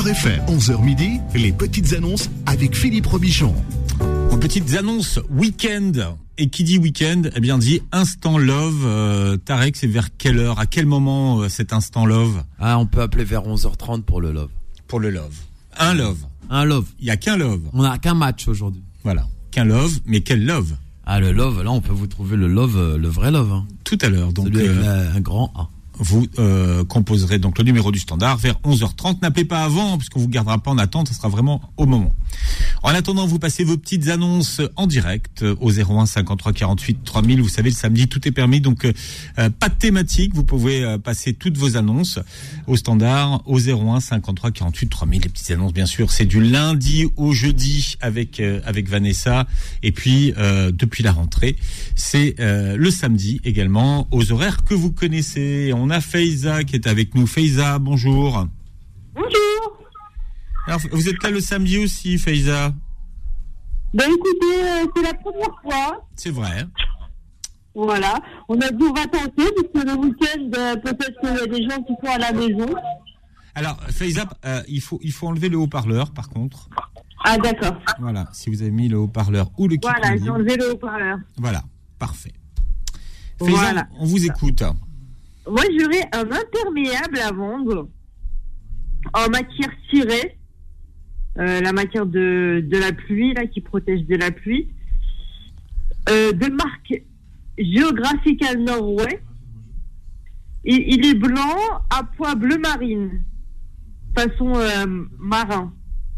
Beurre FM, 11h midi, les petites annonces avec Philippe Robichon. Aux petites annonces week-end. Et qui dit week-end, eh bien dit Instant Love. Tarek, c'est vers quelle heure, à quel moment cet Instant Love? Ah, on peut appeler vers 11h30 pour le love. Pour le love. Un love. Un love. Il y a qu'un love. On n'a qu'un match aujourd'hui. Voilà. Qu'un love, mais quel love? Ah, le love, là, on peut vous trouver le love, le vrai love. Hein. Tout à l'heure. Donc, celui avec un grand A. Vous composerez donc le numéro du standard vers 11h30. N'appelez pas avant, parce qu'on vous gardera pas en attente. Ce sera vraiment au moment. En attendant, vous passez vos petites annonces en direct au 01 53 48 3000. Vous savez, le samedi, tout est permis. Donc, pas de thématique. Vous pouvez passer toutes vos annonces au standard au 01 53 48 3000. Les petites annonces, bien sûr, c'est du lundi au jeudi avec Vanessa. Et puis, depuis la rentrée, c'est le samedi également aux horaires que vous connaissez. On a Faiza qui est avec nous. Faiza, bonjour. Bonjour. Alors, vous êtes là le samedi aussi, Faiza? Ben écoutez, c'est la première fois. C'est vrai. Voilà. On a dit on va tenter, parce que le week-end, peut-être qu'il y a des gens qui sont à la maison. Alors, Faiza, il faut enlever le haut-parleur, par contre. Ah, d'accord. Voilà, si vous avez mis le haut-parleur ou le kit. Voilà, j'ai enlevé le haut-parleur. Voilà, parfait. Faiza, voilà. On vous écoute. Moi, j'aurais un imperméable à vendre en matière cirée, la matière de la pluie, là, qui protège de la pluie, de marque Geographical Norway. Il est blanc à pois bleu marine, façon marin.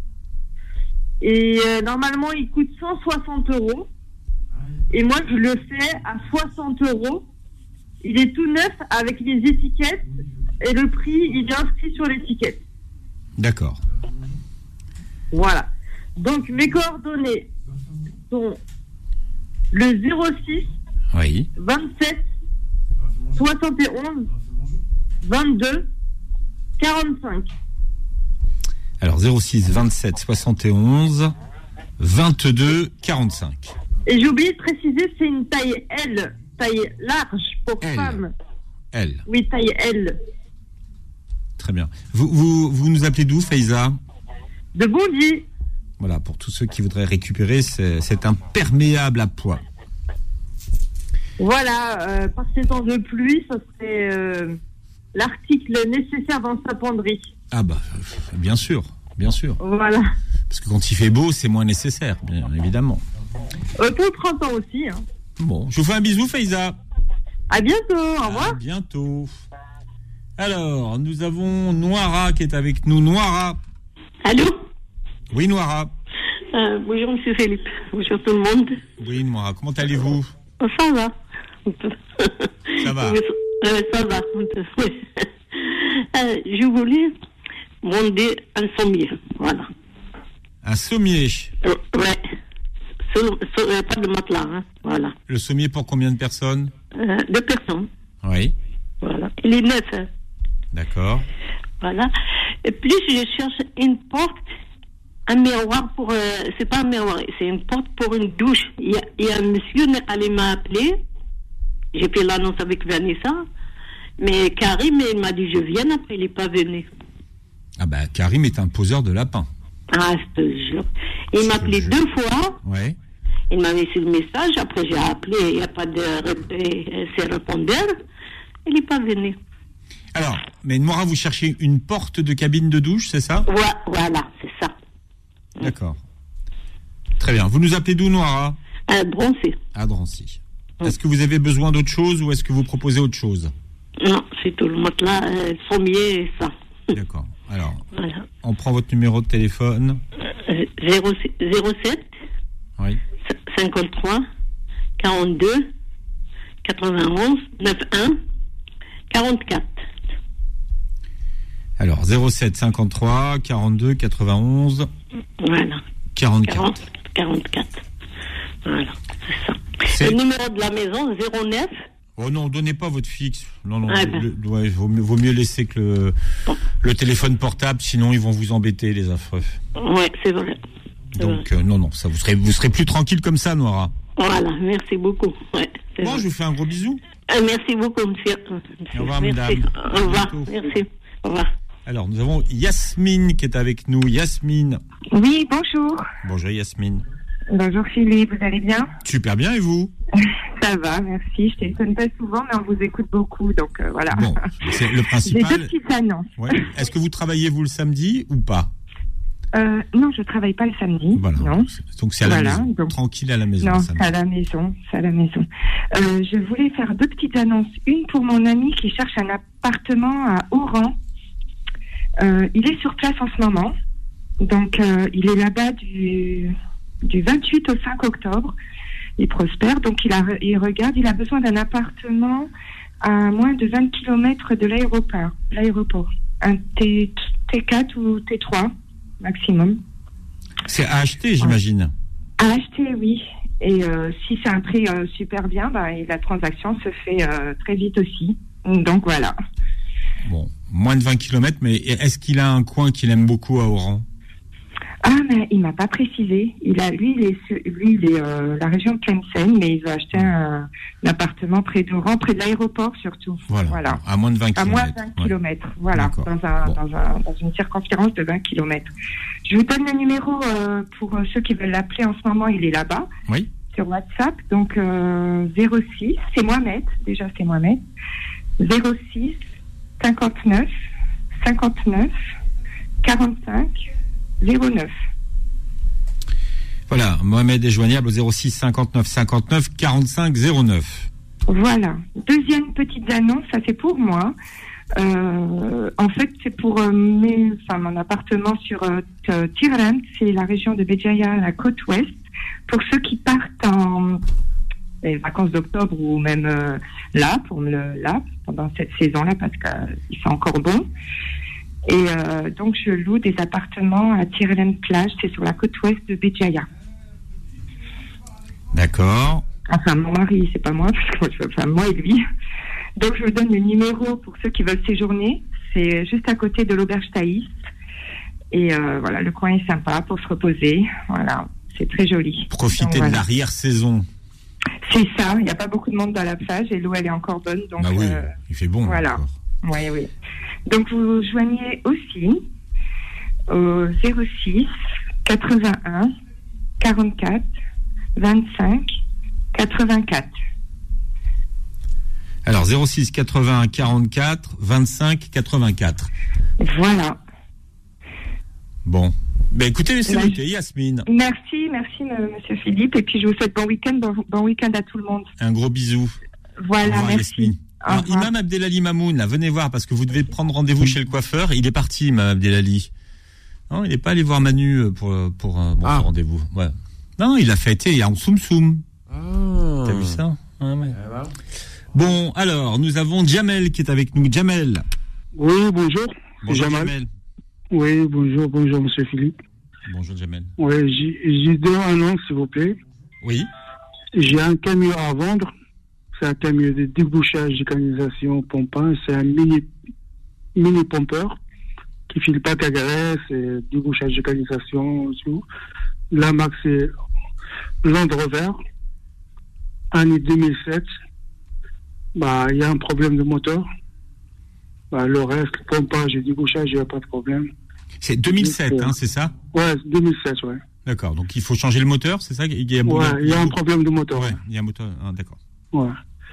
Et normalement, il coûte 160 €. Et moi, je le fais à 60 €. Il est tout neuf avec les étiquettes et le prix, il est inscrit sur l'étiquette. D'accord. Voilà. Donc, mes coordonnées sont le 06 oui. 27 71 22 45. Alors, 06 27 71 22 45. Et j'ai oublié de préciser, c'est une taille L. Taille large pour femmes. L. Oui, taille L. Très bien. Vous nous appelez d'où, Faiza? De Bondy. Voilà, pour tous ceux qui voudraient récupérer cet imperméable à pois. Voilà, par ces temps de pluie, ça serait l'article nécessaire dans sa penderie. Ah bah, bien sûr, bien sûr. Voilà. Parce que quand il fait beau, c'est moins nécessaire, bien évidemment. Pour le printemps aussi, hein. Bon, je vous fais un bisou, Faiza. À bientôt, au revoir. À bientôt. Alors, nous avons Noira qui est avec nous. Noira. Allô? Oui, Noira. Bonjour, monsieur Philippe. Bonjour tout le monde. Oui, Noira. Comment allez-vous? Ça va. Ça va. Ça va. Je voulais demander un sommier. Voilà. Un sommier? Ouais. Pas de matelas, hein. Voilà. Le sommier pour combien de personnes? 2 personnes. Oui. Voilà. Il est neuf. Hein. D'accord. Voilà. Et puis, je cherche une porte, un miroir pour... c'est pas un miroir, c'est une porte pour une douche. Il y a un monsieur qui m'a appelé. J'ai fait l'annonce avec Vanessa. Mais Karim, il m'a dit je viens, après il n'est pas venu. Ah bah, Karim est un poseur de lapin. Ah, je te jure. Il m'a appelé 2 fois. Ouais. Il m'a laissé le message. Après, j'ai appelé. Il n'y a pas de répondeur. Il n'est pas venu. Alors, mais Noira, vous cherchez une porte de cabine de douche, c'est ça? Voilà, c'est ça. D'accord. Très bien. Vous nous appelez d'où, Noira? À Drancy. À Drancy. Est-ce que vous avez besoin d'autre chose ou est-ce que vous proposez autre chose? Non, c'est tout le matelas, sommier et ça. D'accord. Alors, voilà. On prend votre numéro de téléphone. 07 oui. 53 42 91 91 44. Alors, 07 53 42 91 voilà. 44. 44. Voilà, c'est ça. Le numéro de la maison, 09. Oh non, donnez pas votre fixe. Non, Ah ben. Vaut mieux laisser que le téléphone portable, sinon ils vont vous embêter, les affreux. Ouais, c'est vrai. Donc, non, ça, vous serez plus tranquille comme ça, Noira. Voilà, merci beaucoup. Ouais, moi, je vous fais un gros bisou. Merci beaucoup, monsieur. Au revoir, merci. madame. Au revoir, merci. Au revoir. Alors, nous avons Yasmine qui est avec nous. Yasmine. Oui, bonjour. Bonjour Yasmine. Bonjour Philippe, vous allez bien? Super bien, et vous? Ça va, merci. Je téléphone pas souvent, mais on vous écoute beaucoup, donc voilà. Bon, c'est le principal. J'ai 2 petites annonces. Ouais. Est-ce que vous travaillez, vous, le samedi ou pas? Non, je travaille pas le samedi. Voilà. Non. Donc c'est à la maison. Donc, tranquille à la maison. non, c'est à la maison. C'est à la maison. Je voulais faire 2 petites annonces. Une pour mon ami qui cherche un appartement à Oran. Il est sur place en ce moment. Donc, il est là-bas du 28 au 5 octobre. Il prospère. Donc, il regarde. Il a besoin d'un appartement à moins de 20 km de l'aéroport. Un T4 ou T3 maximum. C'est à acheter, j'imagine. À acheter, oui. Et si c'est un prix super bien, la transaction se fait très vite aussi. Donc, voilà. Bon, moins de 20 km, mais est-ce qu'il a un coin qu'il aime beaucoup à Oran? Ah, mais il m'a pas précisé. Il est la région de Tlemcen, mais il veut acheter un appartement près d'Oran, près de l'aéroport surtout. Voilà. À moins de 20 km. À moins de 20 km, voilà. Dans une circonférence de 20 km. Je vous donne le numéro pour ceux qui veulent l'appeler en ce moment. Il est là-bas. Oui. Sur WhatsApp. Donc 06, c'est Mohamed. Déjà, c'est Mohamed. 06 59 59 45 09. Voilà, Mohamed est joignable au 06 59 59 45 09. Voilà. Deuxième petite annonce, ça c'est pour moi. En fait, c'est pour mon appartement sur Tirland, c'est la région de Béjaïa, la côte ouest. Pour ceux qui partent en les vacances d'octobre ou même là, pendant cette saison-là, parce qu'ils sont encore bons. Et donc, je loue des appartements à Tirland Plage, c'est sur la côte ouest de Béjaïa. D'accord. Enfin, mon mari, c'est pas moi, parce que moi et lui. Donc, je vous donne le numéro pour ceux qui veulent séjourner. C'est juste à côté de l'auberge Thaïs. Et voilà, le coin est sympa pour se reposer. Voilà, c'est très joli. Profiter de l'arrière-saison. C'est ça, il n'y a pas beaucoup de monde dans la plage et l'eau, elle est encore bonne. Donc, oui, il fait bon. Voilà. Oui. Donc, vous joignez aussi au 06 81 44 25 84. Alors, 06 81 44 25 84. Voilà. Bon. Ben écoutez, c'est noté, Yasmine. Merci, monsieur Philippe. Et puis, je vous souhaite bon week-end à tout le monde. Un gros bisou. Voilà, revoir, merci. Yasmine. Alors, Imam Abdelali Mamoun, là, venez voir, parce que vous devez prendre rendez-vous chez le coiffeur. Il est parti, Imam Abdelali. Non, il n'est pas allé voir Manu pour un rendez-vous. Ouais. Non, il a fêté, il y a en Soum Soum. T'as vu ça? Ouais. Bon, alors, nous avons Jamel qui est avec nous. Jamel. Oui, bonjour. Bonjour, Jamel. Oui, bonjour, monsieur Philippe. Bonjour, Jamel. Oui, j'ai 2 annonces, s'il vous plaît. Oui. J'ai un camion à vendre. C'est un camion de débouchage de canalisation pompant. C'est un mini pompeur qui file pas de graisse, et débouchage de canalisation, tout. La marque, c'est Land Rover. Année 2007. Il y a un problème de moteur. Le reste, le pompage et débouchage, il n'y a pas de problème. C'est 2007, c'est ça? Ouais, 2007, ouais. D'accord, donc il faut changer le moteur, c'est ça? Il y a un problème de moteur. Ouais, il y a un moteur, d'accord. Ouais.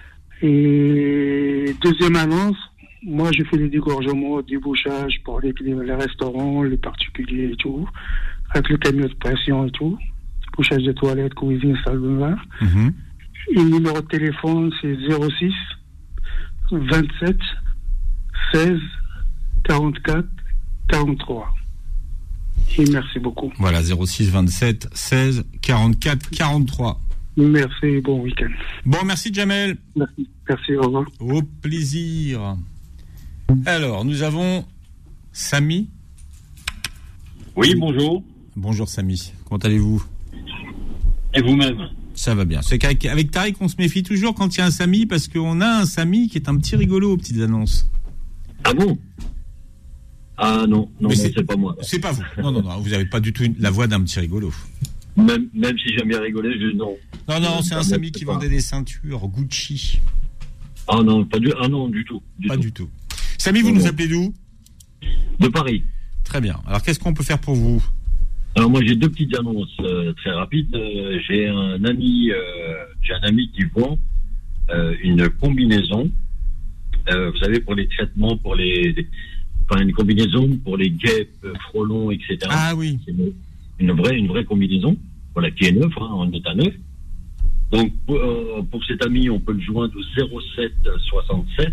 Et deuxième annonce, moi je fais les dégorgements, débouchages pour les restaurants, les particuliers et tout, avec le camion de pression et tout, débouchage de toilettes, cuisine, salle de bain. Mm-hmm. Et le numéro de téléphone, c'est 06 27 16 44 43. Et merci beaucoup. Voilà, 06 27 16 44 43. Merci et bon week-end. Bon, merci Jamel. Merci, au revoir. Au plaisir. Alors, nous avons Samy. Oui, bonjour. Bonjour Samy, comment allez-vous? Et vous-même? Ça va bien. C'est qu'avec Tariq, on se méfie toujours quand il y a un Samy, parce qu'on a un Samy qui est un petit rigolo aux petites annonces. Ah bon? Ah non, c'est pas moi. C'est pas vous. Non, vous n'avez pas du tout la voix d'un petit rigolo. Même si j'aime bien rigoler, non. Non, c'est un Samy qui vendait des ceintures Gucci. Ah non, du tout. Pas du tout. Samy, vous nous appelez d'où? De Paris. Très bien. Alors, qu'est-ce qu'on peut faire pour vous? Alors moi j'ai deux petites annonces très rapides. J'ai un ami qui vend une combinaison. Vous savez, pour les traitements, une combinaison pour les guêpes, frelons, etc. Ah oui. C'est une vraie combinaison. Voilà, qui est neuve, en état neuf. Donc pour cet ami, on peut le joindre au 07 67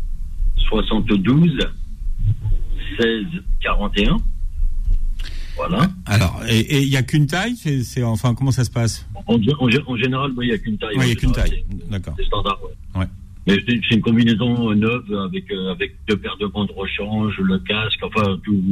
72 16 41. Voilà. Alors, et il n'y a qu'une taille, enfin, comment ça se passe? En général, il n'y a qu'une taille. Oui, il n'y a qu'une taille. D'accord. C'est standard, ouais. Mais c'est une combinaison neuve avec deux paires de bandes de rechange, le casque, enfin tout.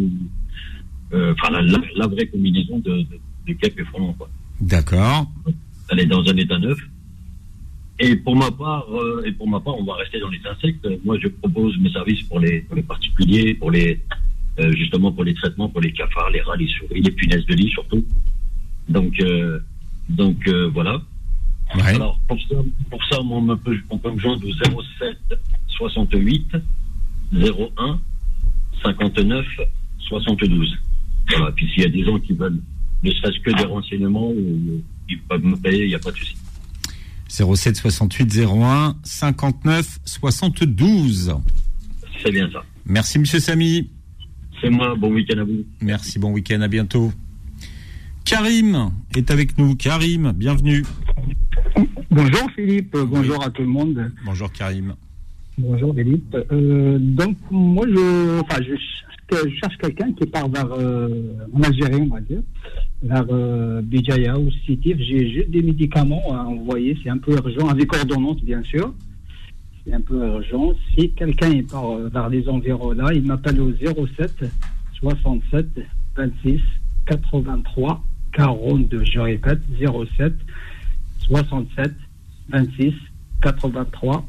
La vraie combinaison de guêpes et frelons, quoi. D'accord. Elle est dans un état neuf. Et pour ma part, on va rester dans les insectes. Moi, je propose mes services pour les particuliers, justement pour les traitements, pour les cafards, les rats, les souris, les punaises de lit surtout. Donc voilà. Ouais. Alors pour ça, on peut me joindre au 07 68 01 59 72. Voilà. Puis s'il y a des gens qui veulent ne serait-ce que des renseignements, ils peuvent me payer, il n'y a pas de souci. 07 68 01 59 72. C'est bien ça. Merci Monsieur Samy. C'est moi, bon week-end à vous. Merci, bon week-end, à bientôt. Karim est avec nous. Karim, bienvenue. Bonjour Philippe, bonjour à tout le monde. Bonjour Karim. Bonjour Philippe. Donc moi je cherche quelqu'un qui part vers en Algérie, on va dire, vers Béjaïa ou Sétif. J'ai juste des médicaments à envoyer, c'est un peu urgent, avec ordonnance bien sûr. C'est un peu urgent. Si quelqu'un part vers les environs là, il m'appelle au 07 67 26 83 42. Je répète, 07 67 26 83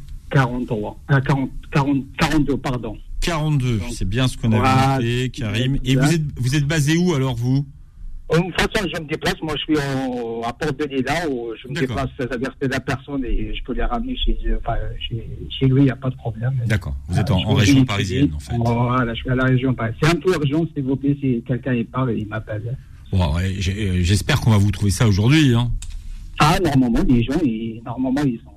42, pardon. 42, donc, c'est bien ce qu'on avait noté, Karim. Et vous êtes basé où alors, vous? De toute façon, je me déplace. Moi, je suis à Porte de Lila, où je me déplace, c'est-à-dire que la personne, et je peux les ramener chez lui, il n'y a pas de problème. D'accord. Vous êtes en région parisienne, en fait. Voilà, je suis à la région parisienne. C'est un peu urgent, s'il vous plaît, si quelqu'un y parle, il m'appelle. Bon, ouais, j'espère qu'on va vous trouver ça aujourd'hui, hein. Ah, normalement, les gens, ils sont...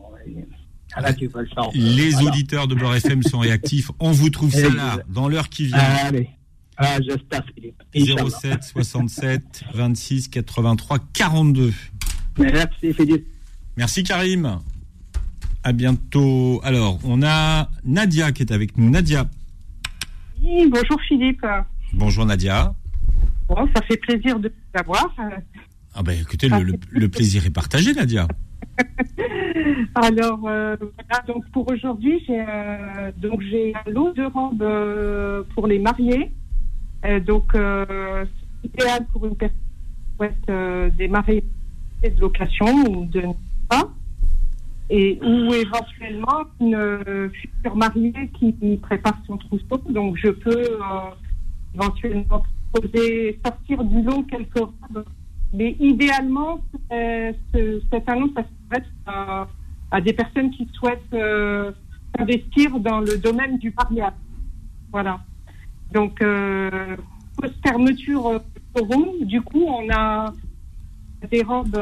Les auditeurs de Beurre FM sont réactifs. On vous trouve ça là, dans l'heure qui vient. Allez. J'espère, Philippe. 07 67 26 83 42. Merci, Philippe. Merci, Karim. À bientôt. Alors, on a Nadia qui est avec nous. Nadia. Oui, bonjour, Philippe. Bonjour, Nadia. Bon, ça fait plaisir de vous avoir. Ah ben, écoutez, le plaisir est partagé, Nadia. Alors, voilà, donc pour aujourd'hui, j'ai un lot de robes pour les mariés. Donc, c'est idéal pour une personne qui souhaite démarrer de location ou de pas, et ou éventuellement une future mariée qui prépare son trousseau. Donc, je peux éventuellement sortir du lot quelques robes. Mais idéalement, cette annonce, ça s'adresse à des personnes qui souhaitent investir dans le domaine du mariage. Voilà. Donc, post-fermeture forum, du coup, on a des robes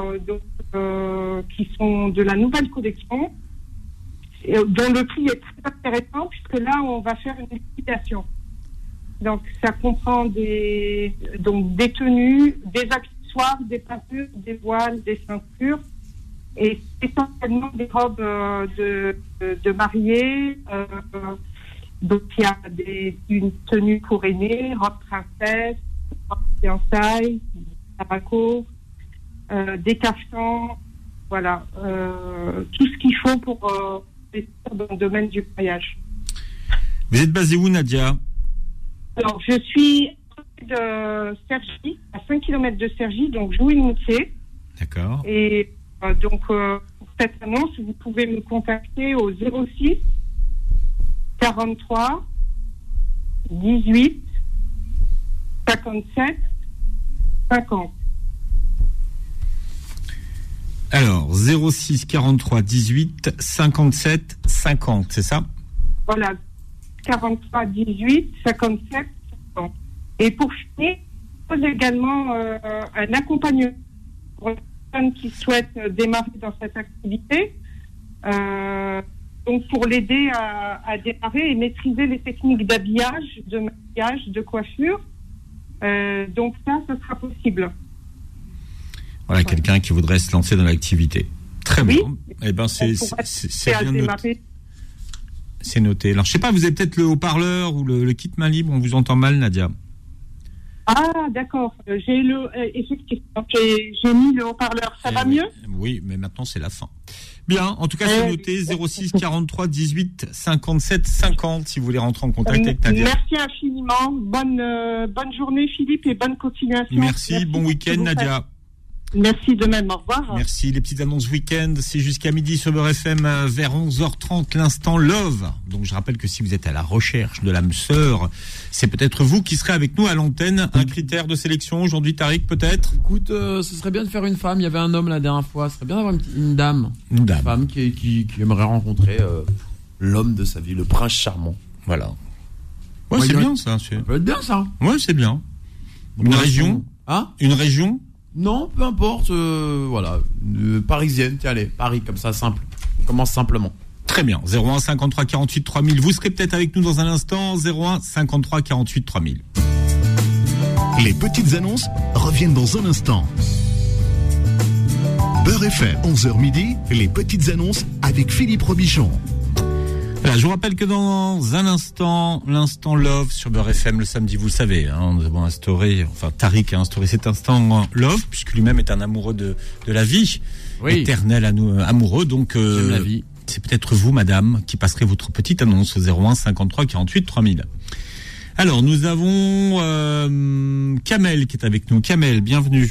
qui sont de la nouvelle collection, dont le prix est très intéressant, puisque là, on va faire une liquidation. Donc, ça comprend des tenues, des accessoires, des peintures, des voiles, des ceintures, et essentiellement des robes de mariés. Donc, il y a une tenue pour aînés, robe princesse, robe fiançailles, tabaco, des cafetans, voilà, tout ce qu'il faut pour investir dans le domaine du mariage. Vous êtes basé où, Nadia? Alors, je suis de Cergy, à 5 km de Cergy, donc Jouy-Moutier. D'accord. Et donc, pour cette annonce, vous pouvez me contacter au 06 43 18 57 50. Alors, 06 43 18 57 50, c'est ça? Voilà, 43 18 57 important. Et pour finir, je propose également un accompagnement pour les personnes qui souhaitent démarrer dans cette activité. Donc pour l'aider à démarrer et maîtriser les techniques d'habillage, de maquillage, de coiffure. Donc ça sera possible. Voilà, quelqu'un qui voudrait se lancer dans l'activité. Très bien. Eh ben, c'est bien noté. C'est noté. Alors, je sais pas, vous avez peut-être le haut-parleur ou le kit main libre, on vous entend mal, Nadia. Ah, d'accord. Effectivement, j'ai mis le haut-parleur. Ça va mieux? Oui, mais maintenant, c'est la fin. Bien, en tout cas, c'est noté 06 43 18 57 50 si vous voulez rentrer en contact avec Nadia. Merci infiniment. Bonne journée, Philippe, et bonne continuation. Merci bon week-end, Nadia. Merci de même, au revoir. Merci, les petites annonces week-end, c'est jusqu'à midi sur Beurre FM, vers 11h30, l'instant Love. Donc je rappelle que si vous êtes à la recherche de l'âme sœur, c'est peut-être vous qui serez avec nous à l'antenne. Un critère de sélection aujourd'hui, Tariq, peut-être? Écoute, ce serait bien de faire une femme. Il y avait un homme la dernière fois, ce serait bien d'avoir une dame. Une femme qui aimerait rencontrer l'homme de sa vie, le prince charmant. Voilà. Ouais, c'est bien ça. Ça peut être bien ça. Ouais, c'est bien. Une région? Hein? Une région? Non, peu importe, voilà, parisienne, tiens, allez, Paris, comme ça, simple. On commence simplement. Très bien, 01 53 48 3000. Vous serez peut-être avec nous dans un instant, 01 53 48 3000. Les petites annonces reviennent dans un instant. Beurre FM, 11h midi, les petites annonces avec Philippe Robichon. Voilà, je vous rappelle que dans un instant, l'instant Love sur Beurre FM, le samedi, vous le savez, hein, nous avons instauré, enfin Tariq a instauré cet instant Love, puisque lui-même est un amoureux de la vie, éternel amoureux, donc j'aime la vie. C'est peut-être vous, madame, qui passerez votre petite annonce au 01 53 48 3000. Alors, nous avons Kamel qui est avec nous. Kamel, bienvenue.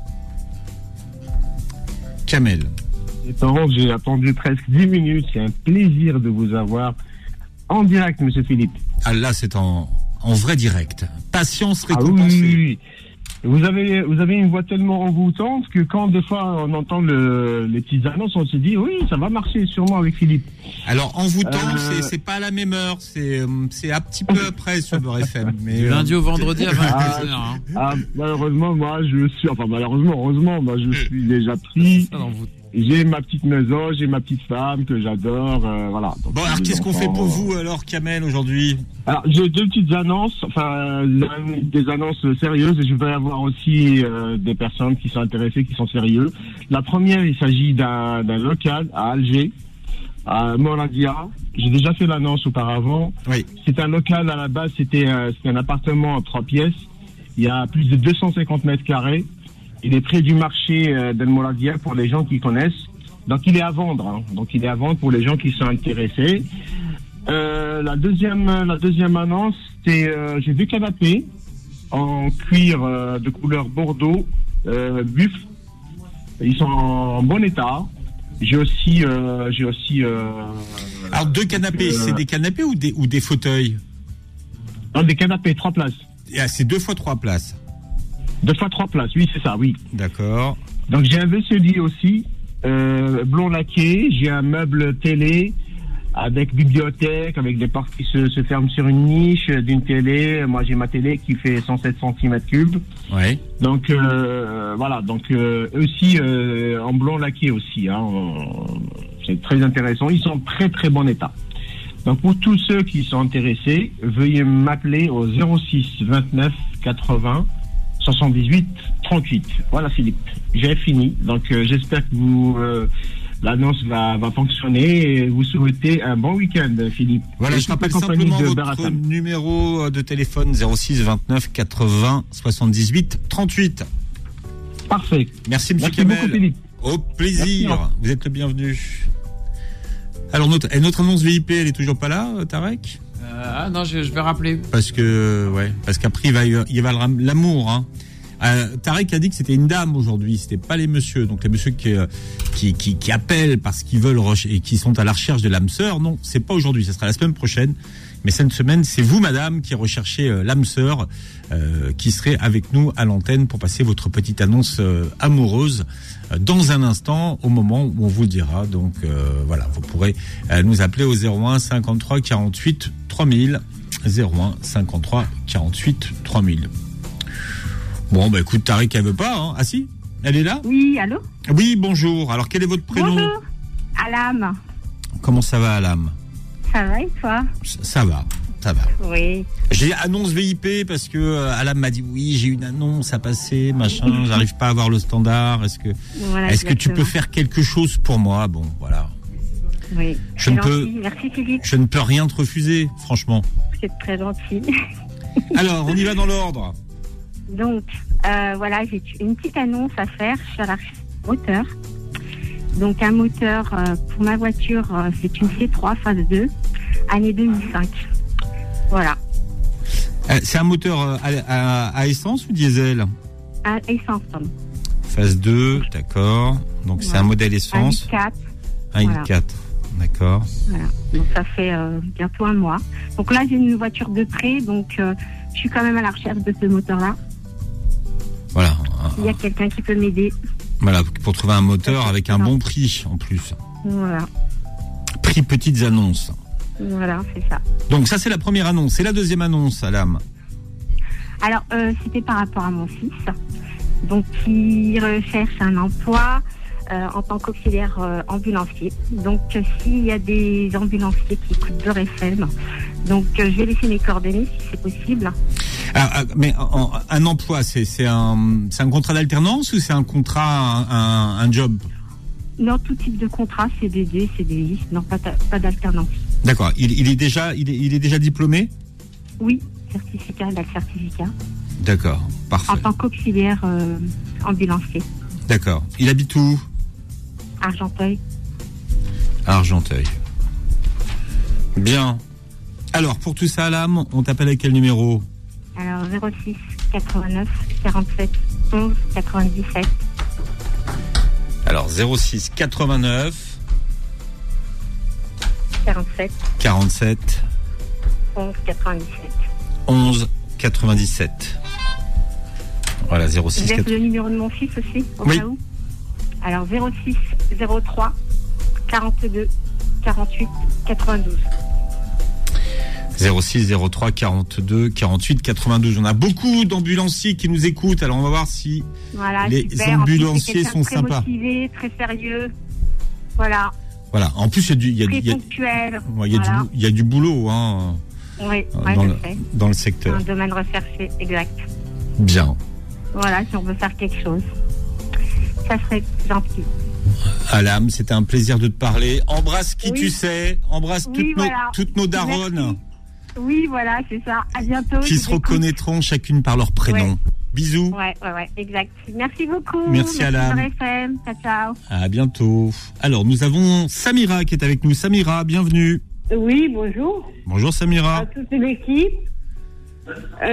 Kamel. Parents, j'ai attendu presque 10 minutes. C'est un plaisir de vous avoir en direct, monsieur Philippe. Ah là, c'est en vrai direct. Patience récompensée. Oui. Vous avez une voix tellement envoûtante que quand des fois on entend les petites annonces, on se dit oui, ça va marcher sûrement avec Philippe. Alors envoûtant, c'est pas à la même heure, c'est un petit peu après sur Beurre FM. Mais du lundi au vendredi à 22h. Malheureusement, moi je suis déjà pris. J'ai ma petite maison, j'ai ma petite femme que j'adore, voilà. Donc, bon, alors qu'est-ce qu'on fait pour vous alors, Kamel, aujourd'hui? Alors, j'ai deux petites annonces, des annonces sérieuses, et je vais avoir aussi des personnes qui sont intéressées, qui sont sérieux. La première, il s'agit d'un local à Alger, à Moradia. J'ai déjà fait l'annonce auparavant. Oui. C'est un local, à la base, c'était un appartement en 3 pièces. Il y a plus de 250 mètres carrés. Il est près du marché d'El Mouradia pour les gens qui connaissent. Donc il est à vendre. Hein. Donc il est à vendre pour les gens qui sont intéressés. La deuxième annonce, c'est j'ai 2 canapés en cuir de couleur bordeaux, buff. Ils sont en bon état. J'ai aussi. Alors 2 canapés, c'est des canapés ou des fauteuils? Non, des canapés, 3 places. Ah, c'est 2 fois 3 places. 2 fois 3 places, oui, c'est ça, oui. D'accord. Donc j'ai un WC-lit aussi, blond laqué. J'ai un meuble télé avec bibliothèque, avec des portes qui se ferment sur une niche d'une télé. Moi, j'ai ma télé qui fait 107 cm3. Ouais. Donc voilà, donc aussi en blond laqué aussi. Hein, c'est très intéressant. Ils sont en très très bon état. Donc pour tous ceux qui sont intéressés, veuillez m'appeler au 06 29 80 78 38. Voilà, Philippe, j'ai fini. Donc j'espère que l'annonce va fonctionner et vous souhaitez un bon week-end, Philippe. Voilà, je rappelle simplement votre numéro de téléphone 06 29 80 78 38. Parfait. Merci, monsieur Kamel. Beaucoup, Philippe. Au plaisir. Merci. Vous êtes le bienvenu. Alors notre annonce VIP, elle est toujours pas là, Tarek? Non, je vais rappeler. Parce qu'après il va l'amour, hein. Tarek a dit que c'était une dame aujourd'hui, c'était pas les messieurs. Donc les messieurs qui appellent parce qu'ils veulent et qui sont à la recherche de l'âme sœur, non, c'est pas aujourd'hui, ça sera la semaine prochaine. Mais cette semaine, c'est vous, madame, qui recherchez l'âme sœur, qui serait avec nous à l'antenne pour passer votre petite annonce amoureuse dans un instant, au moment où on vous le dira. Donc voilà, vous pourrez nous appeler au 01 53 48 3000. 01 53 48 3000. Bon, bah écoute, Tariq, elle veut pas, hein. Ah si, elle est là? Oui, allô? Oui, bonjour. Alors, quel est votre prénom? Bonjour, Alam. Comment ça va, Alam? Ça va et toi? Ça va. Oui. J'ai annonce VIP parce que Alam m'a dit oui, j'ai une annonce à passer, machin, j'arrive pas à avoir le standard. Est-ce que tu peux faire quelque chose pour moi? Bon, voilà. Oui. Merci Philippe. Je ne peux rien te refuser, franchement. C'est très gentil. Alors, on y va dans l'ordre. Donc, voilà, j'ai une petite annonce à faire. Je suis à la recherche d'un moteur. Donc, un moteur pour ma voiture, c'est une C3 phase 2, année 2005. Voilà. C'est un moteur à essence ou diesel? À essence, pardon. Phase 2, d'accord. Donc, c'est un modèle essence. Un i4. Un i4, d'accord. Voilà. Donc, ça fait bientôt un mois. Donc là, j'ai une voiture de prêt, donc je suis quand même à la recherche de ce moteur-là. Voilà. Il y a quelqu'un qui peut m'aider. Voilà, pour trouver un moteur avec un bon prix, en plus. Voilà. Prix petites annonces. Voilà, c'est ça. Donc ça, c'est la première annonce. C'est la deuxième annonce, Alam. Alors, c'était par rapport à mon fils. Donc, il recherche un emploi en tant qu'auxiliaire ambulancier. Donc, s'il y a des ambulanciers qui écoutent Beurre FM, donc je vais laisser mes coordonnées si c'est possible. Mais un emploi, c'est un contrat d'alternance ou c'est un contrat, un job? Non, tout type de contrat, CDD, CDI, non, pas d'alternance. D'accord. Il est déjà diplômé? Oui, certificat, certificat. D'accord, parfait. En tant qu'auxiliaire ambulancier. D'accord. Il habite où? Argenteuil. Argenteuil. Bien. Alors, pour tout ça, Alam, on t'appelle à quel numéro? Alors, 06 89 47 11 97. Alors, 06 89 47 11 97. 11 97. Voilà, 06 Vous avez le numéro de mon fils aussi, au cas où? Alors, 06 03 42 48 92. 06 03 42 48 92. On a beaucoup d'ambulanciers qui nous écoutent. Alors on va voir si les ambulanciers sont sympas. Très motivé, très sérieux. Voilà. Voilà. En plus, il y a du boulot, hein. Oui, dans le secteur. Un domaine recherché, exact. Bien. Voilà, si on veut faire quelque chose, ça serait gentil. Alam, c'était un plaisir de te parler. Embrasse qui tu sais. Embrasse toutes nos daronnes. Merci. Oui, voilà, c'est ça. À bientôt. Qui se reconnaîtront chacune par leur prénom. Ouais. Bisous. Ouais, exact. Merci beaucoup. Merci Alam. FM. Ciao. À bientôt. Alors, nous avons Samira qui est avec nous. Samira, bienvenue. Oui, bonjour. Bonjour Samira. À toute l'équipe. Je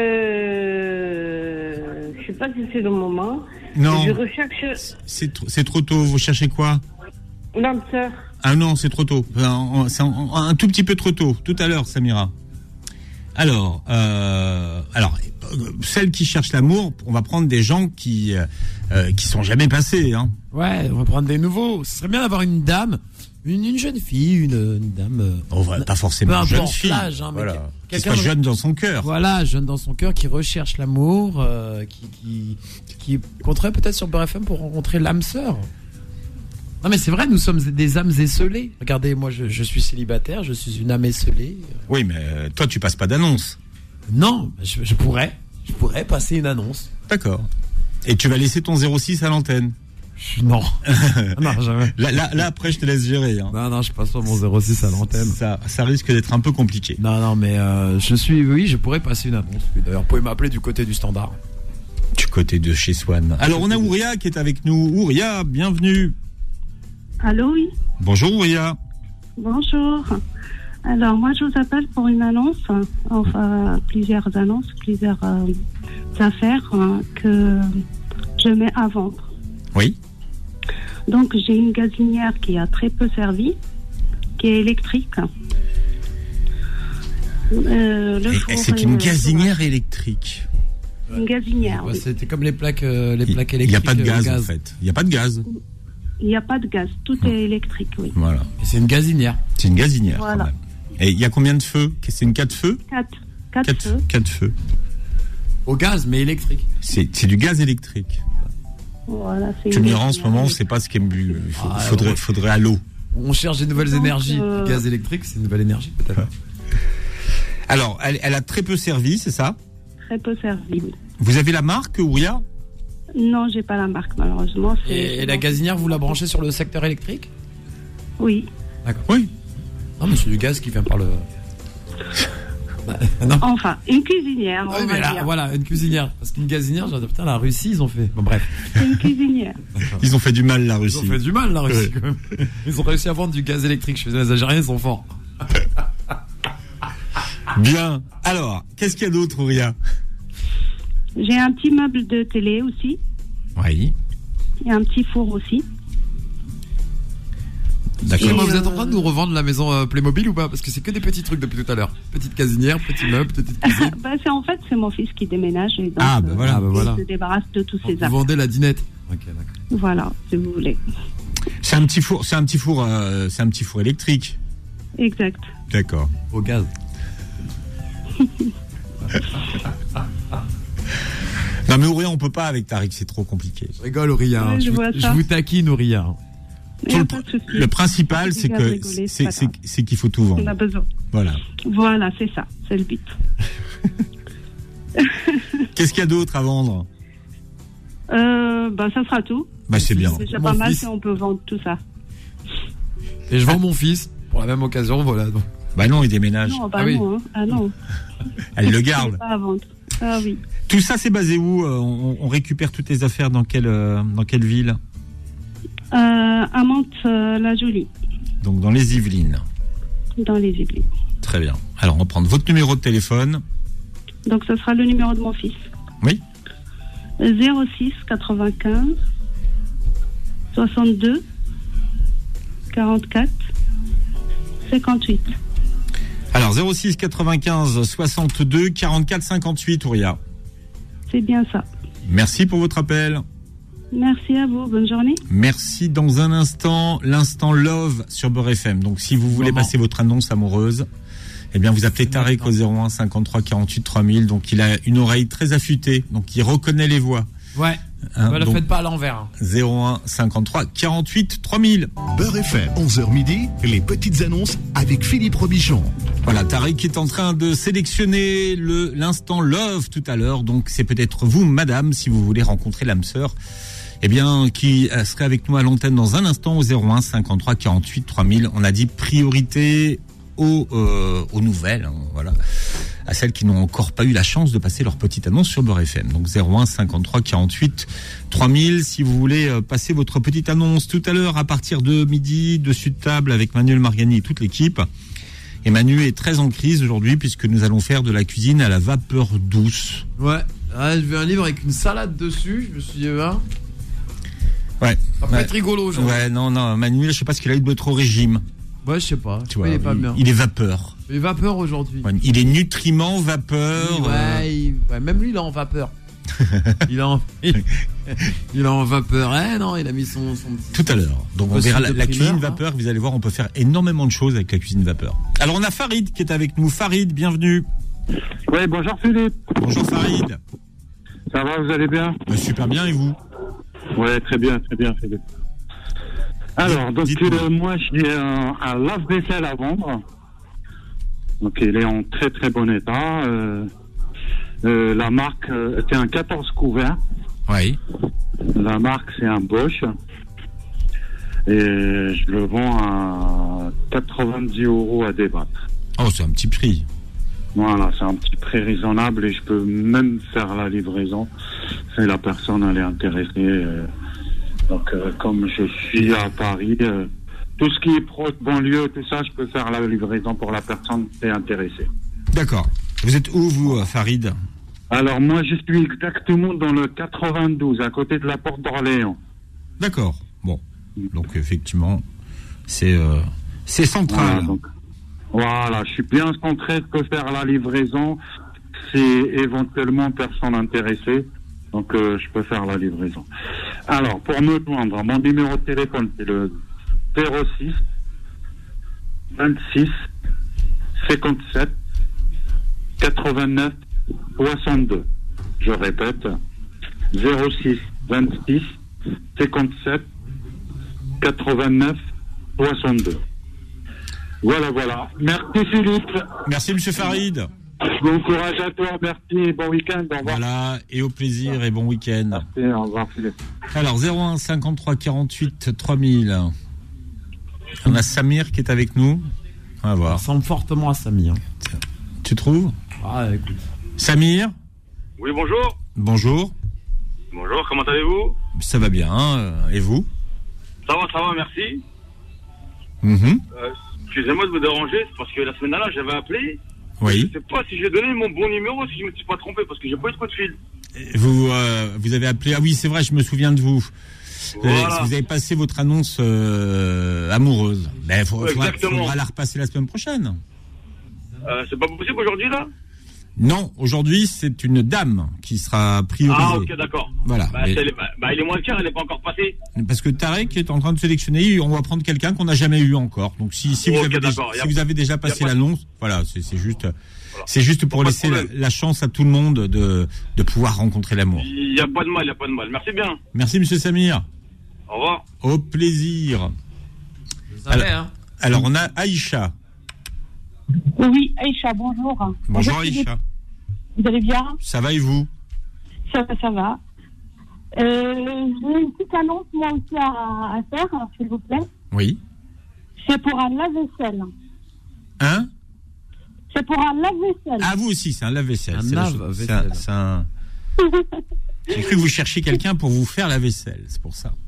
sais pas si c'est le moment. Non. Je recherche. C'est trop tôt. Vous cherchez quoi? L'âme sœur. Ah non, c'est trop tôt. C'est un tout petit peu trop tôt. Tout à l'heure, Samira. Alors, celles qui cherchent l'amour, on va prendre des gens qui sont jamais passés, hein. Ouais, on va prendre des nouveaux. Ce serait bien d'avoir une dame, une jeune fille, une dame. Pas forcément une jeune fille. L'âge, hein, voilà. Qui soit jeune dans son cœur. Voilà, jeune dans son cœur, qui recherche l'amour, qui compterait peut-être sur Beurre FM pour rencontrer l'âme sœur. Non mais c'est vrai, nous sommes des âmes esselées. Regardez, moi je suis célibataire, je suis une âme esselée. Oui, mais toi tu passes pas d'annonce. Non, je pourrais passer une annonce. D'accord. Et tu vas laisser ton 06 à l'antenne? Non. Non, jamais. Là après je te laisse gérer, hein. Non, je passe pas mon 06 à l'antenne. Ça risque d'être un peu compliqué. Non, mais je pourrais passer une annonce. D'ailleurs, vous pouvez m'appeler du côté du standard. Du côté de chez Swan. Alors on a Ouria qui est avec nous. Ouria, bienvenue. Allô, oui. Bonjour, Ouria. Bonjour. Alors, moi, je vous appelle pour une annonce, enfin, plusieurs annonces, plusieurs affaires que je mets à vendre. Oui. Donc, j'ai une gazinière qui a très peu servi, qui est électrique. C'est une gazinière électrique. Une gazinière, oui. C'était comme les plaques électriques. Il n'y a pas de gaz, en fait. Il n'y a pas de gaz. Il n'y a pas de gaz, tout est électrique, oui. Voilà. Et c'est une gazinière. C'est une gazinière, voilà. Quand même. Et il y a combien de feux? C'est une 4 feux? 4. 4 feux. 4 feux. Au gaz, mais électrique. C'est du gaz électrique. Voilà, c'est Tu me diras, en ce moment, on ne sait pas ce qui est bu. Il faudrait à l'eau. On cherche des nouvelles énergies. Le gaz électrique, c'est une nouvelle énergie, peut-être. Alors, elle a très peu servi, c'est ça? Très peu servi, oui. Vous avez la marque, Ouria? Non, j'ai pas la marque, malheureusement. Et la gazinière, vous la branchez sur le secteur électrique? Oui. D'accord. Oui. Non, mais c'est du gaz qui vient par le... non. Enfin, une cuisinière, Oui, on mais va là, dire. voilà, une cuisinière. Parce qu'une gazinière, j'ai dit, putain, la Russie, ils ont fait... Bon, bref. C'est une cuisinière. Ils ont fait du mal, la Russie. Ils ont fait du mal, la Russie, Ouais. quand même. Ils ont réussi à vendre du gaz électrique. Je fais les Algériens, ils sont forts. Bien. Alors, qu'est-ce qu'il y a d'autre, Ouria? J'ai un petit meuble de télé aussi. Oui. Et un petit four aussi. D'accord. Excusez-moi, vous êtes en train de nous revendre la maison Playmobil ou pas? Parce que c'est que des petits trucs depuis tout à l'heure. Petite casinière, petit meuble, petite cuisine. C'est mon fils qui déménage. Et donc, voilà. il se débarrasse de tous ses Vous affaires. vendez la dinette. Ok, d'accord. Voilà, si vous voulez. C'est un petit four, c'est un petit four électrique. Exact. D'accord. Au gaz. Non mais Ouria, on peut pas avec Tariq, c'est trop compliqué. Je rigole, Ouria. Ouais, je vois ça. Je vous taquine, Ouria. Il y a pas de souci. Le principal, c'est Je que vais rigoler, c'est pas grave. c'est qu'il faut tout vendre. On a besoin. Voilà. Voilà, c'est ça. C'est le but. Qu'est-ce qu'il y a d'autre à vendre? Ça sera tout. Bah c'est bien. C'est déjà Mon pas mal fils. si on peut vendre tout ça. Et je vends mon fils pour la même occasion, voilà. Donc. Bah non, il déménage. Non, bah Ah oui. non. Hein. Ah non. Elle le Il garde. est pas à vendre. Ah oui. Tout ça, c'est basé où? On récupère toutes les affaires dans quelle ville? À Mantes-la-Jolie, Donc dans les Yvelines. dans les Yvelines. Très bien. Alors on va prendre votre numéro de téléphone. Donc ce sera le numéro de mon fils. Oui. 06 95 62 44 58. Alors 06 95 62 44 58, Ouria. C'est bien ça. Merci pour votre appel. Merci à vous. Bonne journée. Merci. Dans un instant, l'instant Love sur Beurre FM. Donc si vous voulez passer votre annonce amoureuse, eh bien vous appelez Tariq au 01 53 48 3000. Donc il a une oreille très affûtée, donc il reconnaît les voix. Ouais. Ne le faites pas à l'envers. 01 53 48 3000. Beurre FM, 11h midi, les petites annonces avec Philippe Robichon. Voilà, Tariq est en train de sélectionner l'instant Love tout à l'heure. Donc c'est peut-être vous, madame, si vous voulez rencontrer l'âme sœur, eh bien, qui serait avec nous à l'antenne dans un instant au 01 53 48 3000. On a dit priorité aux nouvelles, hein, voilà, à celles qui n'ont encore pas eu la chance de passer leur petite annonce sur Beurre FM. Donc 01 53 48 3000 si vous voulez passer votre petite annonce tout à l'heure à partir de midi, dessus de table avec Manuel Mariani et toute l'équipe. Et Manu est très en crise aujourd'hui puisque nous allons faire de la cuisine à la vapeur douce. Ouais. J'ai vu un livre avec une salade dessus. Je me suis dit, Ouais. ça peut être rigolo aujourd'hui. Ouais, non, Manu, je sais pas ce qu'il a eu de être au régime. Ouais, je sais pas. Tu vois, il est pas bien. il est vapeur. Il est vapeur aujourd'hui. Ouais, il est nutriments, vapeur. Ouais, même lui, il est en vapeur. il est en vapeur. Non, il a mis son petit... Tout à l'heure. Donc on Possible verra de la cuisine primeur, vapeur. Vous allez voir, on peut faire énormément de choses avec la cuisine vapeur. Alors on a Farid qui est avec nous. Farid, bienvenue. Oui, bonjour Philippe. Bonjour Farid. Ça va, vous allez bien? Super bien, et vous? Ouais, très bien Philippe. Alors, donc moi j'ai un lave-vaisselle à vendre. Donc il est en très très bon état. La marque, c'est un 14 couverts. Oui. La marque, c'est un Bosch. Et je le vends à 90 € à débattre. Oh, c'est un petit prix. Voilà, c'est un petit prix raisonnable et je peux même faire la livraison si la personne elle est intéressée. Donc, comme je suis à Paris, tout ce qui est proche, banlieue, tout ça, je peux faire la livraison pour la personne qui est intéressée. D'accord. Vous êtes où, vous, Farid? Alors, moi, je suis exactement dans le 92, à côté de la porte d'Orléans. D'accord. Bon. Donc, effectivement, c'est central. Voilà, je suis bien centré, je peux faire la livraison si éventuellement personne intéressée. Donc, je peux faire la livraison. Alors, pour me joindre, mon numéro de téléphone, c'est le 06 26 57 89 62. Je répète, 06 26 57 89 62. Voilà. Merci Philippe. Merci Monsieur Farid. Bon courage à toi, merci, bon week-end, au revoir. Voilà, et au plaisir et bon week-end. Merci, au revoir Philippe. Alors 01 53 48 3000. On a Samir qui est avec nous. On va voir. Ça ressemble fortement à Samir. Tu trouves? Ah, écoute. Samir? Oui, bonjour. Bonjour. Bonjour, comment allez-vous? Ça va bien, et vous? Ça va, merci. Excusez-moi de vous déranger, c'est parce que la semaine dernière, j'avais appelé. Oui. Je ne sais pas si j'ai donné mon bon numéro, si je ne me suis pas trompé, parce que j'ai pas eu de coup de fil. Vous avez appelé... Ah oui, c'est vrai, je me souviens de vous. Voilà. Vous avez passé votre annonce amoureuse. Il faudra la repasser la semaine prochaine. C'est pas possible aujourd'hui, là? Non, aujourd'hui, c'est une dame qui sera priorisée. Ah, ok, d'accord. Voilà. Il est moins cher, elle n'est pas encore passée. Parce que Tarek est en train de sélectionner, on va prendre quelqu'un qu'on n'a jamais eu encore. Donc si vous avez déjà passé l'annonce, voilà, c'est juste pour laisser la chance à tout le monde de pouvoir rencontrer l'amour. Il n'y a pas de mal, Merci bien. Merci Monsieur Samir. Au revoir. Au plaisir. Alors on a Aïcha. Oui, Aïcha, bonjour. Bonjour Aïcha. Vous allez bien? Ça va et vous? Ça va. J'ai une petite annonce moi aussi à faire, s'il vous plaît. Oui. C'est pour un lave-vaisselle. Hein? C'est pour un lave-vaisselle. Ah, vous aussi, c'est un lave-vaisselle. Un lave-vaisselle. J'ai cru que vous cherchiez quelqu'un pour vous faire la vaisselle, c'est pour ça.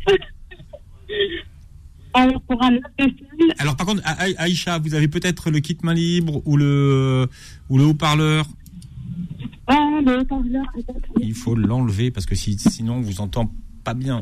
Alors, pour un lave-vaisselle... Alors, par contre, Aïcha, vous avez peut-être le kit main libre ou le haut-parleur? Ah, le haut-parleur, peut-être. Il faut l'enlever parce que sinon, on vous entend pas bien.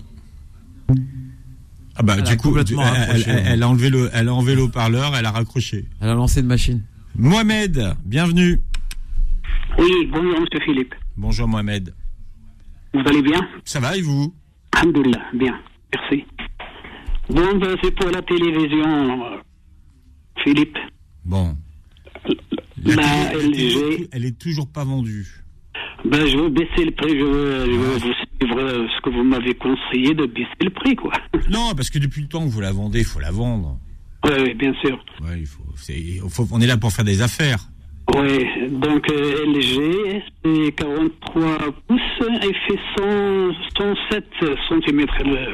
Ah bah, du coup, elle a enlevé le haut-parleur, elle a raccroché. Elle a lancé une machine. Mohamed, bienvenue. Oui, bonjour Monsieur Philippe. Bonjour Mohamed. Vous allez bien? Ça va et vous? Alhamdoulilah, bien, merci. Bon, c'est pour la télévision, Philippe. Bon. La LG... Elle est toujours pas vendue. Ben, je veux baisser le prix, je veux vous suivre ce que vous m'avez conseillé de baisser le prix, quoi. Non, parce que depuis le temps que vous la vendez, il faut la vendre. Oui, bien sûr. Ouais, on est là pour faire des affaires. Oui, donc LG, c'est 43 pouces, il fait 107 cm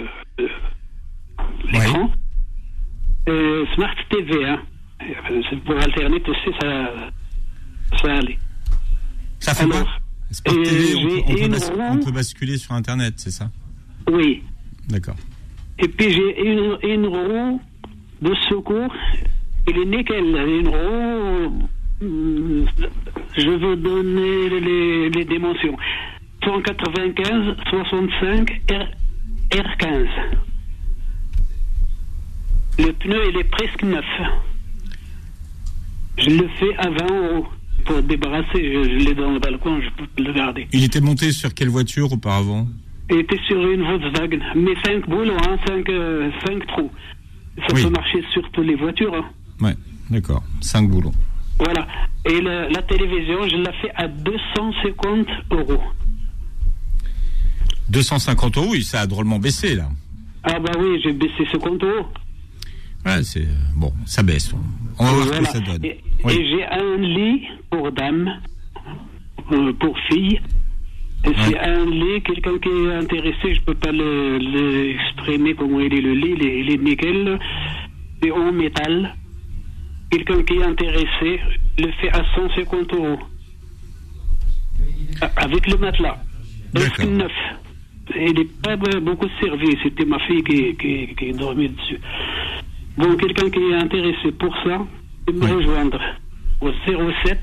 l'écran. Smart TV, hein. Pour Internet aussi, ça allait. Ça fait quoi? Smart TV, on peut basculer sur Internet, c'est ça? Oui. D'accord. Et puis j'ai une roue de secours, il est nickel, une roue, je veux donner les dimensions. 195, 65, R15. Le pneu, il est presque neuf. Je le fais à 20 €. Pour débarrasser, je l'ai dans le balcon, je peux le garder. Il était monté sur quelle voiture auparavant? Il était sur une Volkswagen, mais 5 boulons, 5 trous. Ça peut marcher sur toutes les voitures. Hein. Ouais, d'accord. 5 boulons. Voilà. Et la télévision, je la fais à 250 €. 250 €, oui, ça a drôlement baissé, là. Ah bah oui, j'ai baissé 50 €. Ouais, c'est... Bon, ça baisse. On va voir ce que ça donne. Et j'ai un lit pour dame, pour fille. Et c'est un lit, quelqu'un qui est intéressé, je peux pas l'exprimer comment il est le lit, il est nickel, c'est en métal. Quelqu'un qui est intéressé le fait à 150 €. Avec le matelas. Presque neuf. Il n'est pas beaucoup servi, c'était ma fille qui dormait dessus. Bon, quelqu'un qui est intéressé pour ça, peut me rejoindre au 07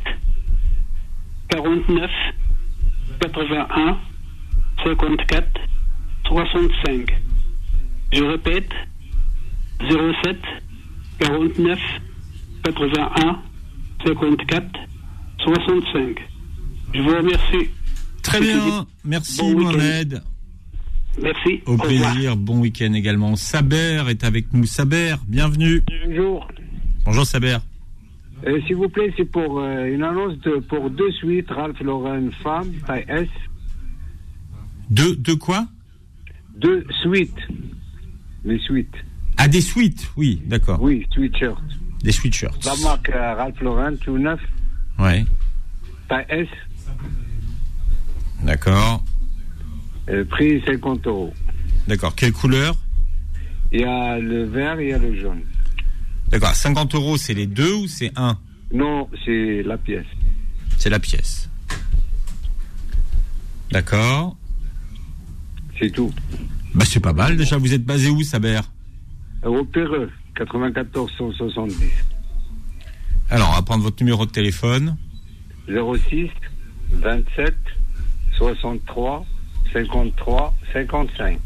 49 81 54 65. Je répète, 07 49 81 54 65. Je vous remercie. Très bien, merci Mohamed. Merci. Au plaisir, bon week-end également. Saber est avec nous. Saber, bienvenue. Bonjour. Bonjour Saber. S'il vous plaît, c'est pour une annonce pour 2 suites Ralph Lauren femme, taille S. De quoi? 2 suites. Les suites. Ah, des suites, oui, d'accord. Oui, sweatshirt. Des sweatshirts. La marque Ralph Lauren, tout neuf. Ouais. Taille S. D'accord. Prix 50 €. D'accord. Quelle couleur? Il y a le vert et il y a le jaune. D'accord. 50 €, c'est les 2 ou c'est 1? Non, c'est la pièce. C'est la pièce. D'accord. C'est tout. Bah, c'est pas mal. Déjà, vous êtes basé où, Saber? Au Péreux, 94 170. Alors, on va prendre votre numéro de téléphone. 06 27 63 53 55.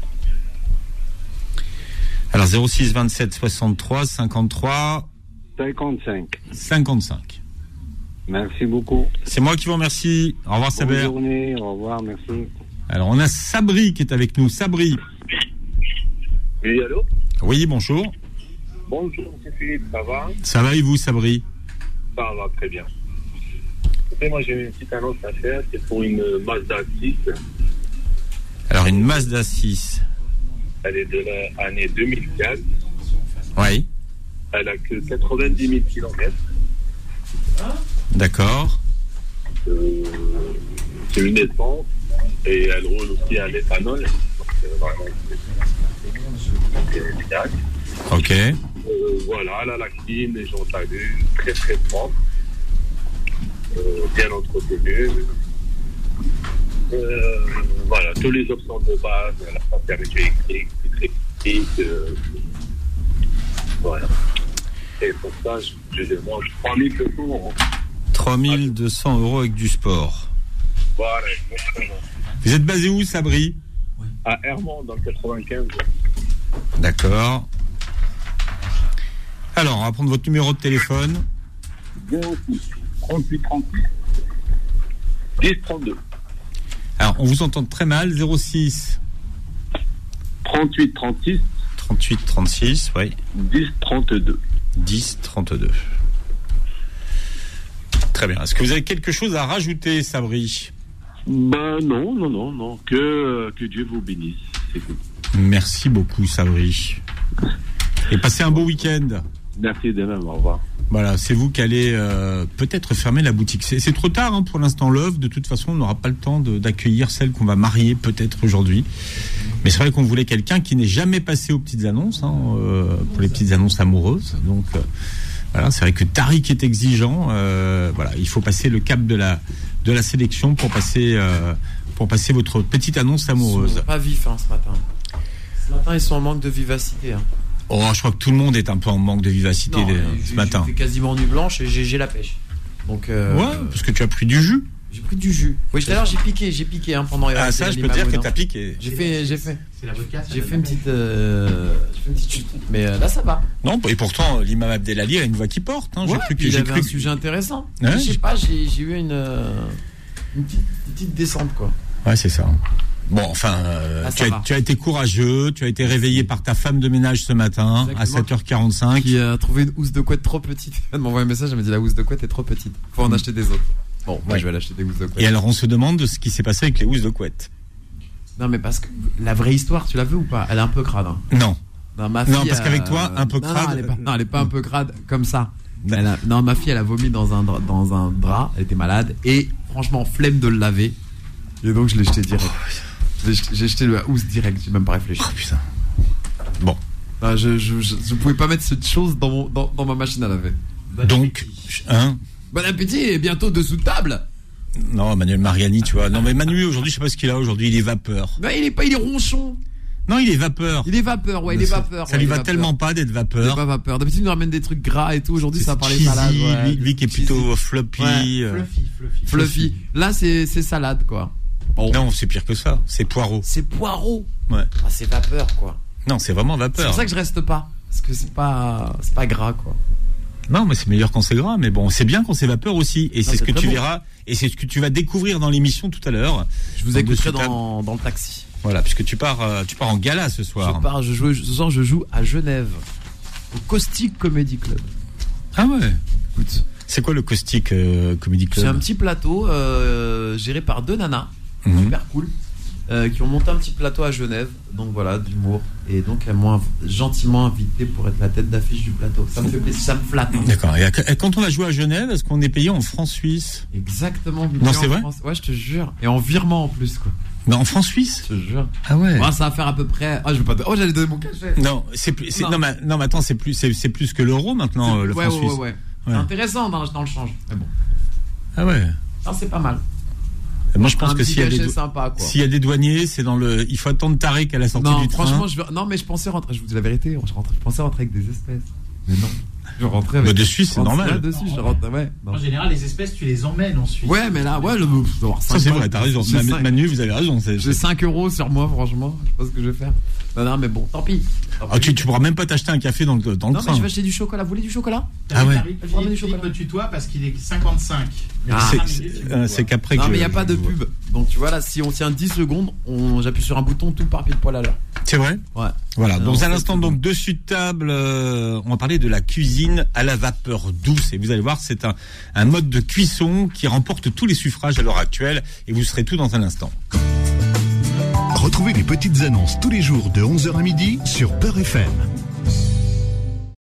Alors 06 27 63 53 55. Merci beaucoup. C'est moi qui vous remercie. Au revoir, Saber. Bonne journée, au revoir, merci. Alors on a Sabri qui est avec nous. Sabri. Oui, allô? Oui, bonjour. Bonjour, c'est Philippe, ça va? Ça va et vous, Sabri? Ça va très bien. Écoutez, moi j'ai une petite annonce à faire, c'est pour une Mazda 6. Alors une Mazda 6. Elle est de l'année 2004. Oui. Elle a que 90 000 km. D'accord. C'est une essence et elle roule aussi à l'éthanol. Donc, c'est vraiment efficace. Ok. Voilà, elle a la clim, les jantes à vue, très très propre, bien entretenue. Voilà, tous les options de base, la température électrique, électrique, voilà. Et pour ça, je demande 3200 €. 3200 € avec du sport. Voilà, exactement. Vous êtes basé où, Sabri? À Hermont, dans le 95. D'accord. Alors, on va prendre votre numéro de téléphone. 06 38 36 10 32. Alors, on vous entend très mal. 06 38 36 38 36, oui. 10 32. 10 32. Très bien. Est-ce que vous avez quelque chose à rajouter, Sabri? Ben non. Que Dieu vous bénisse. C'est tout. Merci beaucoup, Sabri. Et passez un beau week-end. Merci de même. Au revoir. Voilà, c'est vous qui allez peut-être fermer la boutique. C'est trop tard hein, pour l'instant, Love. De toute façon, on n'aura pas le temps d'accueillir celle qu'on va marier peut-être aujourd'hui. Mais c'est vrai qu'on voulait quelqu'un qui n'est jamais passé aux petites annonces, hein, pour les petites annonces amoureuses. Donc voilà, c'est vrai que Tariq est exigeant. Voilà, il faut passer le cap de la sélection pour passer votre petite annonce amoureuse. Ils sont pas vifs ce matin. Ce matin, ils sont en manque de vivacité. Oh, je crois que tout le monde est un peu en manque de vivacité ce matin. J'ai fait quasiment nuit blanche et j'ai la pêche. Donc ouais, parce que tu as pris du jus. J'ai pris du jus. Oui, tout à l'heure j'ai piqué pendant. Ah ça, je peux dire que t'as piqué. J'ai fait. C'est la vodka. J'ai fait une petite chute. Mais là ça va. Non, et pourtant l'imam Abdelali a une voix qui porte. Hein. Ouais, il avait un sujet intéressant. Ouais, je sais pas, j'ai eu une petite descente quoi. Ouais, c'est ça. Bon, enfin, tu as été courageux, tu as été réveillé par ta femme de ménage ce matin. Exactement. À 7h45. Qui a trouvé une housse de couette trop petite. Elle m'a envoyé un message, elle m'a dit la housse de couette est trop petite. Faut en acheter des autres. Bon, moi je vais aller acheter des housses de couette. Et alors on se demande de ce qui s'est passé avec les housses de couette. Non mais parce que la vraie histoire, tu l'as vue ou pas? Elle est un peu crade. Hein. Non. Ma fille, non, parce qu'avec toi, un peu crade. Non, elle est pas un peu crade comme ça. Non, ma fille, elle a vomi dans un drap. Elle était malade et franchement flemme de le laver. Et donc je l'ai jeté direct. J'ai jeté la housse direct, j'ai même pas réfléchi. Oh putain. Bon. Non, je pouvais pas mettre cette chose dans ma machine à laver. Donc, Bon appétit et bientôt dessous de table. Non, Manuel Mariani, tu vois. Non, mais Manu, aujourd'hui, je sais pas ce qu'il a aujourd'hui. Il est vapeur. Non, il est ronchon. Non, il est vapeur. Il est vapeur, ouais, il est vapeur. Ça lui va tellement pas d'être vapeur. Il est pas vapeur. D'habitude, il nous ramène des trucs gras et tout. Aujourd'hui, ça parlait salade. Ouais. Lui qui est plutôt floppy. Ouais. Fluffy. Là, c'est salade, quoi. Bon. Non, c'est pire que ça. C'est poireau. C'est poireau. Ouais. Ah, c'est vapeur, quoi. Non, c'est vraiment vapeur. C'est pour ça que je reste pas. Parce que c'est pas gras, quoi. Non, mais c'est meilleur quand c'est gras, mais bon, c'est bien quand c'est vapeur aussi. Et c'est ce que tu verras, et c'est ce que tu vas découvrir dans l'émission tout à l'heure. Je vous écouterai dans le taxi. Voilà, puisque tu pars en gala ce soir. Ce soir, je joue à Genève, au Caustic Comedy Club. Ah ouais. Écoute, C'est quoi le Caustic Comedy Club? C'est un petit plateau géré par 2 nanas, super cool, qui ont monté un petit plateau à Genève, donc voilà, d'humour. Et donc elles m'ont gentiment invité pour être la tête d'affiche du plateau. Ça me fait plaisir, ça me flatte. D'accord. Et quand on va jouer à Genève, est-ce qu'on est payé en francs suisses? Exactement. Non, c'est vrai? Ouais, je te jure. Et en virement en plus, quoi. Mais en francs suisses? Je te jure. Ah ouais. Ça va faire à peu près. Je veux pas. J'allais donner mon cachet. Non, non, mais attends, c'est plus que l'euro maintenant, le franc suisse. Ouais. C'est intéressant dans le change. Mais bon. Ah ouais. Non, c'est pas mal. Moi, je pense que s'il y a des douaniers, c'est dans le. Il faut attendre Tariq à la sortie du train. Franchement, non, mais je pensais rentrer. Je vous dis la vérité. Je pensais rentrer avec des espèces. Mais non. Je rentrais avec. De Suisse, c'est normal. De Suisse, je rentre. Ouais. En général, les espèces, tu les emmènes en Suisse. Ouais, mais là, ça c'est vrai. T'as raison. Manu, vous avez raison. J'ai 5 € sur moi, franchement. Je sais pas ce que je vais faire. Non, mais bon, tant pis. Tu pourras même pas t'acheter un café dans le train. Non, mais je vais acheter du chocolat. Vous voulez du chocolat? Ah ouais. Philippe me tutoie parce qu'il est 55. C'est qu'après. Non, mais il n'y a pas de pub. Donc tu vois là, si on tient 10 secondes, j'appuie sur un bouton, tout part pile poil à l'heure. C'est vrai? Ouais. Voilà. Dans un instant, donc dessus de table, on va parler de la cuisine à la vapeur douce. Et vous allez voir, c'est un mode de cuisson qui remporte tous les suffrages à l'heure actuelle. Et vous serez tout dans un instant. Retrouvez les petites annonces tous les jours de 11h à midi sur Beurre FM.